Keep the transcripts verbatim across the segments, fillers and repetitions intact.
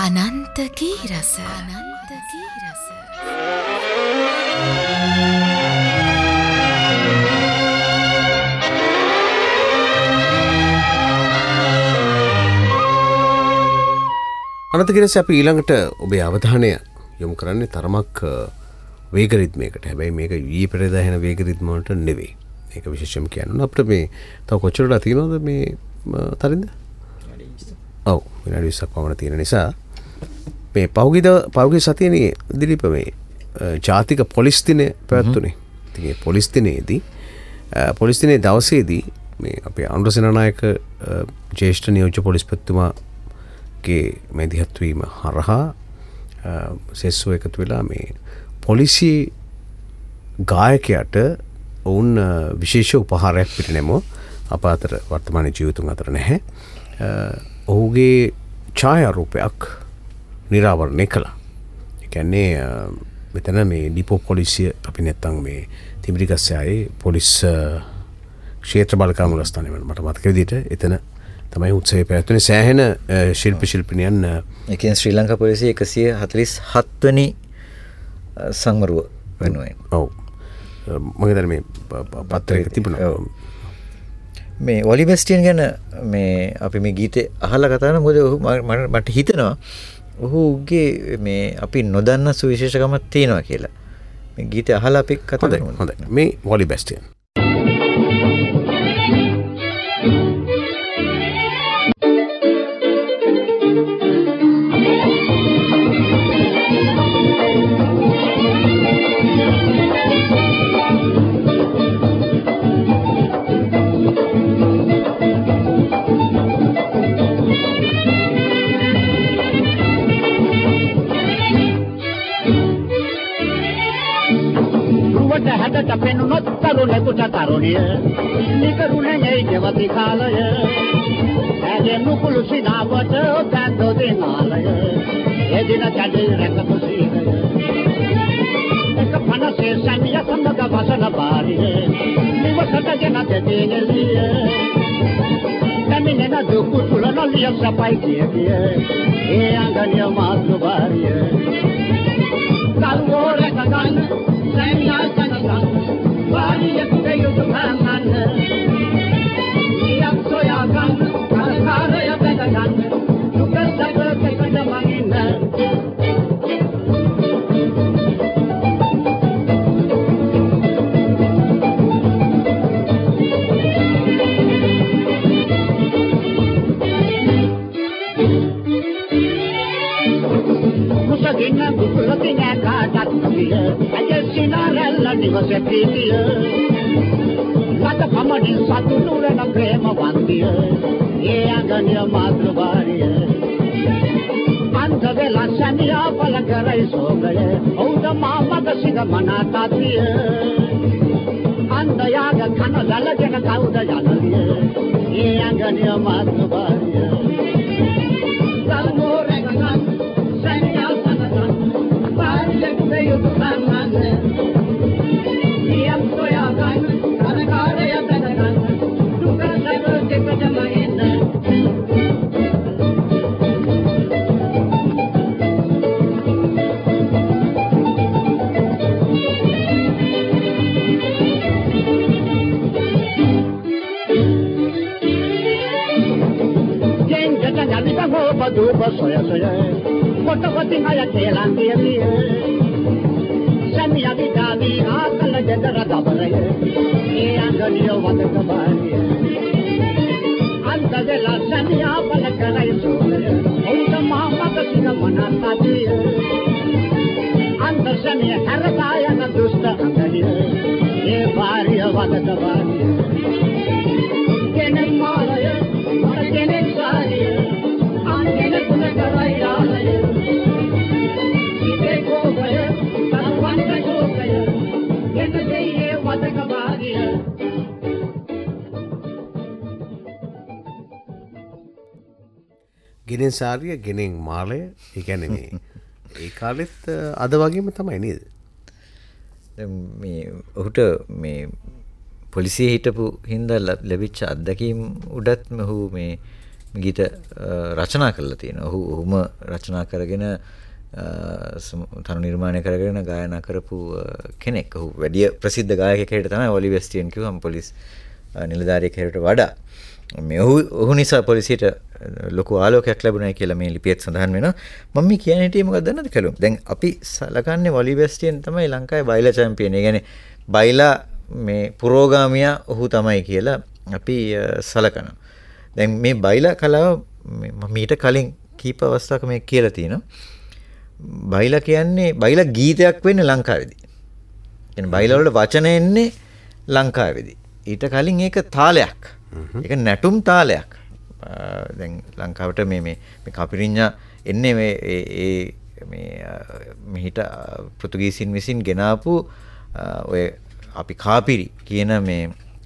අනන්ත ගී රස අනන්ත ගී රස අනන්ත ගී රස අපි ඊළඟට ඔබේ අවධානය යොමු කරන්නේ තරමක් වේග රිද්මයකට. හැබැයි මේක ඊයේ පෙරේදා එන වේග රිද්ම වලට නෙවෙයි. මේක විශේෂම කියන්න අපිට මේ තව කොච්චරද තියෙනවද මේ තරින්ද? ඔව් විනාඩි විස්සක් පමණ තියෙන නිසා මේ පෞගිද පෞගි සතියේදී දිලිප මේ ජාතික පොලිස් දිනය පැවැත්වුණේ. ඉතින් ඒ පොලිස් දිනයේදී පොලිස් දිනයේ දවසේදී මේ අපේ අනුරසේනානායක ජ්‍යෙෂ්ඨ නියෝජ්‍ය පොලිස්පතිතුමාගේ මැදිහත් වීම හරහා සෙස්සෝ එකතු වෙලා මේ පොලිසිය ගායකයාට ඔවුන් විශේෂ උපහාරයක් පිටිනෙමු අප අතර වර්තමාන ජීවිතුන් අතර නැහැ. ඔහුගේ ඡායාරූපයක් නිරාවරණය කළා. ඒ කියන්නේ මෙතන මේ ඩිපෝ පොලිසිය අපි නැත්තම් මේ තිඹිරිගස්සෑයේ පොලිස් ක්ෂේත්‍ර බලකාම මුලස්ථානයේ මට මතක විදිහට එතන තමයි උත්සවය පැවැත්වුණේ. සෑහෙන ශිල්ප ශිල්පිනියන් ඒ කියන්නේ ශ්‍රී ලංකා පොලිසිය එකසිය හතළිස් හත් වෙනි සංවරුව වෙනුවෙන්. ඔව්. මම හිතන්නේ මේ පත්‍රයක තිබුණා. මේ ඔලි බෙස්ටියන් ගැන මේ අපි මේ ගීතේ අහලා කතා කරන මොකද ඔහු මට හිතෙනවා ඔහුගේ මේ අපි නොදන්න සුවිශේෂකමක් තියෙනවා කියලා. මේ ගීතේ අහලා අපි කතා කරමු. හොඳයි. මේ ඔලි බෙස්ටියන් Tapenunnot taruneekuta taruniya nikarunenge jevati kaalaya age nukulu sinavata bando dinalaya edina kade rakatu sinaya eka panase samiya samaga vasana bariya nivasata jena dedineliya taminena duku tulana liya sapai kiya e anganya maatu bariya kalore kadan samiya sanagan Bali ya kayo tuhangan Iyak soyagan Karakara ya bedagan Lukas sabar kaya mangin Musagina bukulatinga kadat kabiya Ajay sinarella divase pritiya Lata pamadin satu nurena prema vandiya Ye anganya madhubariya Anta vela saniya palagarai sogaya Ouda mamaga siga manatatiya Anta yaga kana lalajana kauda janaliya Ye anganya madhubariya Salmore ganan saniya sanagan Bariya kudayu tuhangan Iyam soyagan Karakara ya bedagan Duka sabar kaya mangin Jen jata nyali bango baduba soya soya Kota koti ngaya kelang dia dia Samiya di dali akala jadara dabaraya E angania wada kabariya Anta vela samiya palakarai sogaya Ouda mama kasina manatatiya Anta samiya harataya na dusta angaliya E bariya wada kabariya Kenek malaya Mara kenek sariya An kenek kunakarai alaya Ite kogaya Tarvanta kogaya Kena deye wada kabariya ගෙනෙන් සාරිය ගෙනෙන් මාලය ඒ කියන්නේ මේ ඒ කාලෙත් අද වගේම තමයි නේද? දැන් මේ ඔහුට මේ පොලිසියේ හිටපු හින්දා ලැබිච්ච අත්දැකීම් උඩත් මොහු මේ ගීත රචනා කරලා තියෙනවා. ඔහු ඔහුම රචනා කරගෙන තනු නිර්මාණය කරගෙන ගායනා කරපු කෙනෙක්. ඔහු වැඩි ප්‍රසිද්ධ ගායකයෙක් හැටියට තමයි ඔලි වෙස්ටියන් කිව්වම පොලිස් නිලධාරියෙක් හැටියට වඩා මේ ඔහු ඔහු නිසා පොලිසියට ලොකු ආලෝකයක් ලැබුණා කියලා මේ ලිපියත් සඳහන් වෙනවා. මම මේ කියන හිටියේ මොකක්ද දන්නවද කලුම්? දැන් අපි සලකන්නේ ඔලි වෙස්ටියන් තමයි ලංකාවේ බයිලා චැම්පියන්. ඒ කියන්නේ බයිලා මේ පුරෝගාමියා ඔහු තමයි කියලා අපි සලකනවා. දැන් මේ බයිලා කලාව මීට කලින් කීප අවස්ථාවක මේ කියලා තියෙනවා. බයිලා කියන්නේ බයිලා ගීතයක් වෙන්නේ ලංකාවේදී. කියන්නේ බයිලා වල වචන එන්නේ ලංකාවේදී. ඊට කලින් ඒක තාලයක්. ඒක නැටුම් තාලයක්. දැන් ලංකාවට මේ මේ මේ කපිරිඤ්ඤා එන්නේ මේ ඒ මේ මෙහිට පෘතුගීසින් විසින් ගෙනාපු ඔය අපි කාපිරි කියන මේ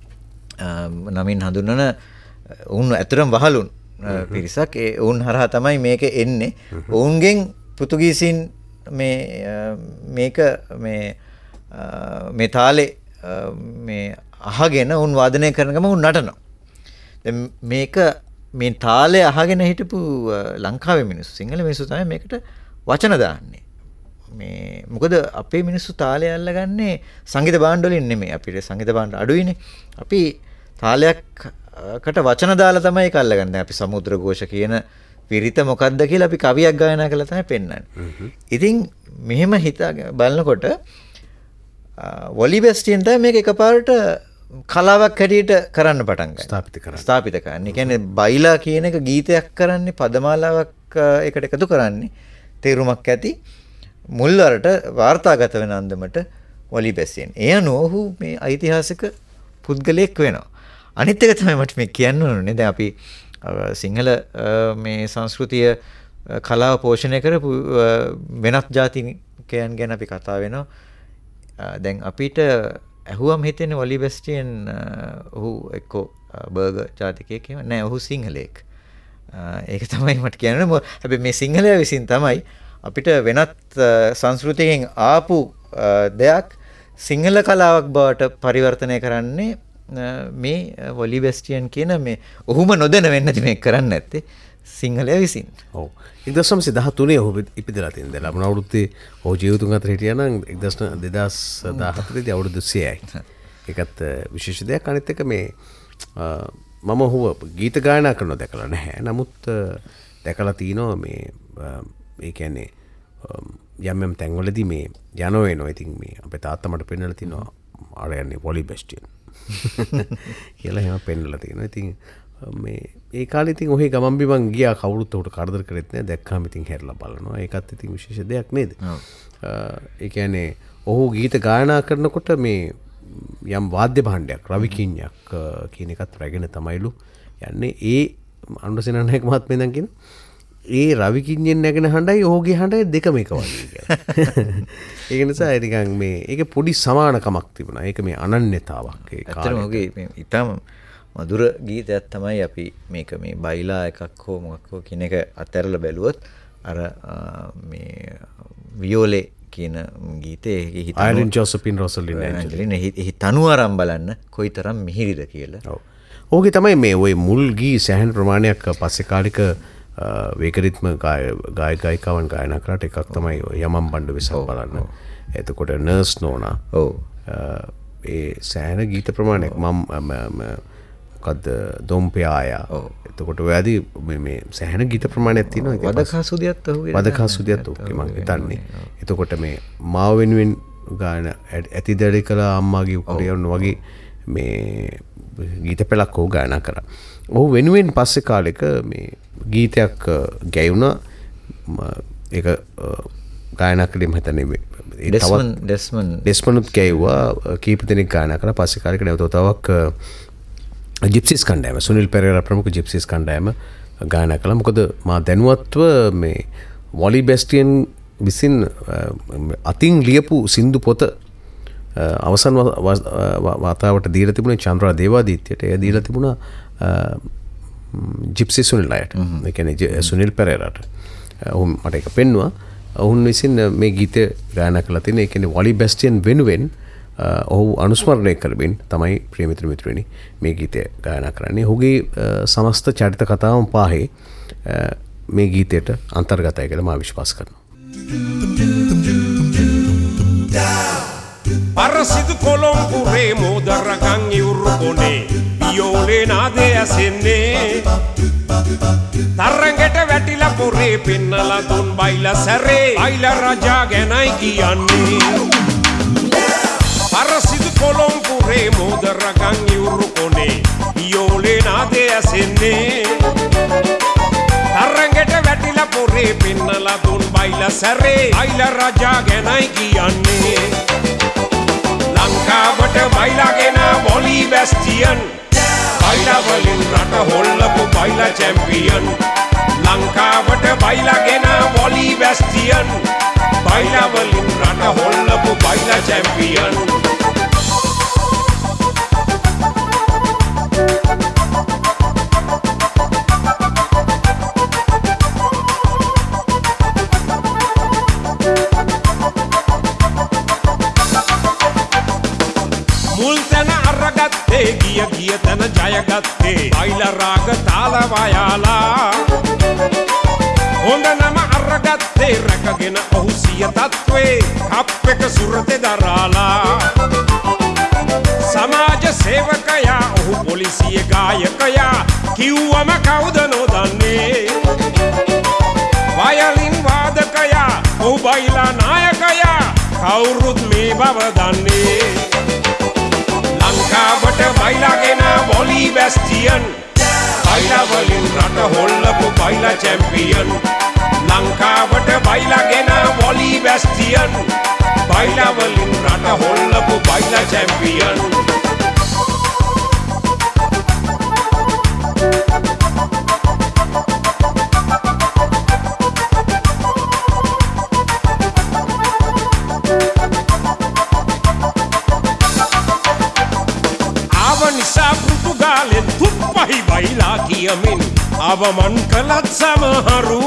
නමින් හඳුන්වන උන් ඇතුළම වහලුන් පිරිසක්. ඒ උන් හරහා තමයි මේක එන්නේ. ඔවුන්ගෙන් පෘතුගීසින් මේ මේක මේ මේ තාලේ මේ අහගෙන උන් වාදනය කරන ගම උන් නටනවා. දැන් මේක මේ තාලේ අහගෙන හිටපු ලංකාවේ මිනිස්සු සිංහල මිනිස්සු තමයි මේකට වචන දාන්නේ. මේ මොකද අපේ මිනිස්සු තාලේ අල්ලගන්නේ සංගීත භාණ්ඩ වලින් නෙමෙයි. අපිට සංගීත භාණ්ඩ අඩුයිනේ. අපි තාලයක්කට වචන දාලා තමයි ඒක අල්ලගන්නේ. දැන් අපි සමුද්‍ර ഘോഷ කියන විරිත මොකක්ද කියලා අපි කවියක් ගායනා කරලා තමයි පෙන්වන්නේ. ඉතින් මෙහෙම හිතා බලනකොට ඔලි වෙස්ටියන් තමයි මේක එකපාරට කලාවක් හැටියට කරන්න පටන් ගත්තා. ස්ථාපිත කරන්නේ. ස්ථාපිත කරන්නේ. කියන්නේ බයිලා කියන එක ගීතයක් කරන්නේ පදමාලාවක් එකට එකතු කරන්නේ තේරුමක් ඇති මුල් වලට වාර්තාගත වෙන අන්දමට ඔලි වෙස්ටියන්. ඒ අනුව ඔහු මේ ඓතිහාසික පුද්ගලයෙක් වෙනවා. අනිත් එක තමයි මට මේ කියන්න ඕනේ. දැන් අපි සිංහල මේ සංස්කෘතිය කලාව පෝෂණය කරපු වෙනත් ජාතිකයන් ගැන අපි කතා වෙනවා. දැන් අපිට ඇහුවම හිතෙන්නේ ඔලි වෙස්ටියන් ඔහු එක්කෝ බර්ගර් ජාතිකයෙක් එහෙම නෑ. ඔහු සිංහලෙක්. ඒක තමයි මට කියන්න ඕනේ. හැබැයි මේ සිංහලයා විසින් තමයි අපිට වෙනත් සංස්කෘතියකින් ආපු දෙයක් සිංහල කලාවක් බවට පරිවර්තනය කරන්නේ මේ ඔලි වෙස්ටියන් කියන මේ ඔහුම නොදැන වෙන්නති මේක කරන්නේ නැත්තේ සිංහලයා විසින්. ඔව්. එක්දහස් නවසිය දහතුනේ ඔහු ඉපදලා තියෙනවා. ලබන අවුරුද්දේ ඔහු ජීවිතුන් අතර හිටියා නම් දෙදහස් දහහතරේදී අවුරුදු සියයයි. ඒකත් විශේෂ දෙයක්. අනිත් එක මේ මම ඔහුව ගීත ගායනා කරනවා දැකලා නැහැ. නමුත් දැකලා තිනවා මේ ඒ කියන්නේ යම් යම් තැන්වලදී මේ යනෝ වෙනවා. ඉතින් මේ අපේ තාත්තා මට පෙන්නලා තිනවා ආර යන්නේ ඔලි වෙස්ටියන් කියලා එහෙම පෙන්නලා තියෙනවා. ඉතින් මේ ඒ කාලේ ඉතින් ඔහේ ගමන් බිමන් ගියා කවුරුත් උට කරදර කරෙත් නෑ. දැක්කම ඉතින් හැරලා බලනවා. ඒකත් ඉතින් විශේෂ දෙයක් නේද? ඔව්. ඒ කියන්නේ ඔහු ගීත ගායනා කරනකොට මේ යම් වාද්‍ය භාණ්ඩයක් රවි කිඤ්ඤක් කියන එකත් රැගෙන තමයිලු යන්නේ. ඒ අනුරසේනානායක මහත්මයා දැන් කියන ඒ රවි කිඤ්ඤෙන් නැගෙන හඬයි ඔහුගේ හඬයි දෙකම එක වගේ කියලා. ඒක නිසා නිකන් මේ ඒක පොඩි සමානකමක් තිබුණා. ඒක මේ අනන්‍යතාවක් ඒ කාලේ. ඇත්තටම ඔහුගේ මේ ඊටම මధుර ගීතයක් තමයි අපි මේක මේ බයිලා එකක් හෝ මොකක් හෝ කියන එක අත්හැරලා බැලුවොත් අර මේ වියෝලේ කියන ගීතේ හිත අයරින් ජෝසපින් රොසලින් ඇන්ජලින් එහි තනුව අරන් බලන්න කොයිතරම් මිහිරිද කියලා. ඔව්. ඕකේ තමයි මේ ওই මුල් ගී සෑහෙන ප්‍රමාණයක් පස්සේ කාලික වේගරිත්ම ගාය ගායිකාවන් ගායනා කරාට එකක් තමයි යමම් බණ්ඩ විසක් බලන්න. එතකොට නර්ස් නෝනා. ඔව්. ඒ සෑහෙන ගීත ප්‍රමාණයක් මම මොකද්ද දොම්පයාය. එතකොට ඔයාදී මේ සෑහෙන ගීත ප්‍රමාණයක් තියෙනවා. වදකාසුදියත් ඔහුගේ වදකාසුදියත් ඔහුගේ මම හිතන්නේ. එතකොට මේ මාව වෙනුවෙන් ගායන ඇතිදැඩි කළ අම්මාගේ උකුරියන් වගේ මේ ගීත පෙළක් ඔහු ගායනා කරා. ඔහු වෙනුවෙන් පස්සේ කාලෙක මේ ගීතයක් ගැයුණා. ඒක ගායනා කළේ මම හිතන්නේ ඩෙස්මන් ඩෙස්මන් ඩෙස්මන්ුත් ගැයුවා. කීප දෙනෙක් ගායනා කරා. පස්සේ කාලෙක නැවත තවක් ජිප්සිස් කණ්ඩායම සුනිල් පෙරේරා ප්‍රමුඛ ජිප්සිස් කණ්ඩායම ගායනා කළා. මොකද මා දැනුවත්ව මේ ඔලි වෙස්ටියන් විසින් අතින් ලියපු සින්දු පොත අවසන් වාතාවට දීලා තිබුණේ චන්ද්‍රා දේවාදිත්‍යයට. එය දීලා තිබුණා ජිප්සි සුනිල් අයට. ඒ කියන්නේ සුනිල් පෙරේරාට. ඔහු මට ඒක පෙන්නුවා. ඔවුන් විසින් මේ ගීතය ගායනා කළා තියෙන. ඒ කියන්නේ ඔලි වෙස්ටියන් වෙනුවෙන් ඔහු අනුස්මරණය කරමින් තමයි ප්‍රිය මිත්‍ර මිත්‍රයනි මේ ගීතය ගායනා කරන්නේ. ඔහුගේ සමස්ත චරිත කතාවම පාහේ මේ ගීතයට අන්තර්ගතයි කියලා මා විශ්වාස කරනවා. Parasitu Colombo Modarragan Urubone Viole nade asenne Tarrangeta Vatila Pore Pinnala Don Baila Sare Baila Raja Ganai Kiyanne Parasitu Colombo Modarragan Urubone Viole nade asenne Tarrangeta Vatila Pore Pinnala Don Baila Sare Baila Raja Ganai Kiyanne ලංකාවට බයිලාගෙන volley Bastian බයිලා වලින් රට හොල්ලපු බයිලා champion ලංකාවට බයිලාගෙන volley Bastian බයිලා වලින් රට හොල්ලපු බයිලා champion ගිය ගිය තන ජයගත්තේ බයිලා රාග තාල වයාලා හොඳ නම අරගත්තේ රැකගෙන ඔහු සිය තත්වේ කප් එක සුරතේ දරාලා සමාජ සේවකයා ඔහු පොලිසිය ගායකයා කිව්වම කවුද නොදන්නේ වයලින් වාදකයා ඔහු බයිලා නායකයා කවුරුත් මේ බව දන්නේ ලංකාවට බයිලාගෙන වොලි බැස්ටියන් බයිලා වලින් රට හොල්ලපු බයිලා චැම්පියන් ලංකාවට බයිලාගෙන වොලි බැස්ටියන් බයිලා වලින් රට හොල්ලපු බයිලා චැම්පියන් නිසා පෘතුගාලෙන් තුප්පහි බයිලා කියමින් අවමන් කළත් සමහරු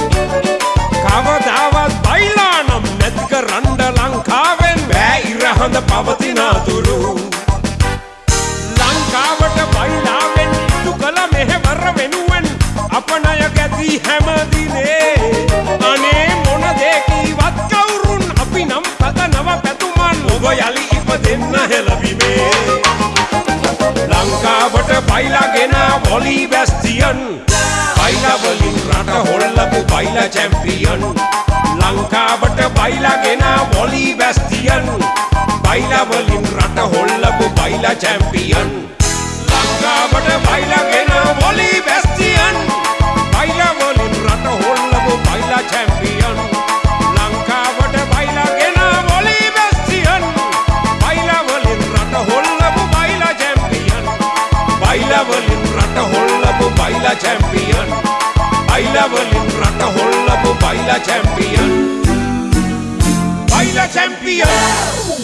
කවදාවත් බයිලා නම් නැති කරන්න ලංකාවෙන් බෑ ඉරහඳ පවතිනතුරු ලංකාවට බයිලාවෙන් ඉටු කළ මෙහෙවර වෙනුවෙන් අපනය ගැති හැමදිනේ අනේ මොන දේ කීවත් කවුරුන් අපි නම් පදනව පැතුමන් ඔබ යලි ඉපදෙන්න හෙළබිමේ ලංකාවට බයිලාගෙන වොලි බැස්ටියන් බයිලා වලින් රට හොල්ලපු බයිලා චැම්පියන් ලංකාවට බයිලාගෙන වොලි බැස්ටියන් බයිලා වලින් රට හොල්ලපු බයිලා චැම්පියන් ලංකාවට බයිලාගෙන වොලි බැස්ටියන් බයිලා වලින් රට හොල්ලපු බයිලා චැම්පියන් ලංකාවට බයිලාගෙන වොලි බැස්ටියන් බයිලා වලින් රට හොල්ලපු බයිලා චැම්පියන් බයිලා වලින් රට හොල්ලපු බයිලා චැම්පියන් බයිලා වලින් රට හොල්ලපු බයිලා චැම්පියන් බයිලා චැම්පියන්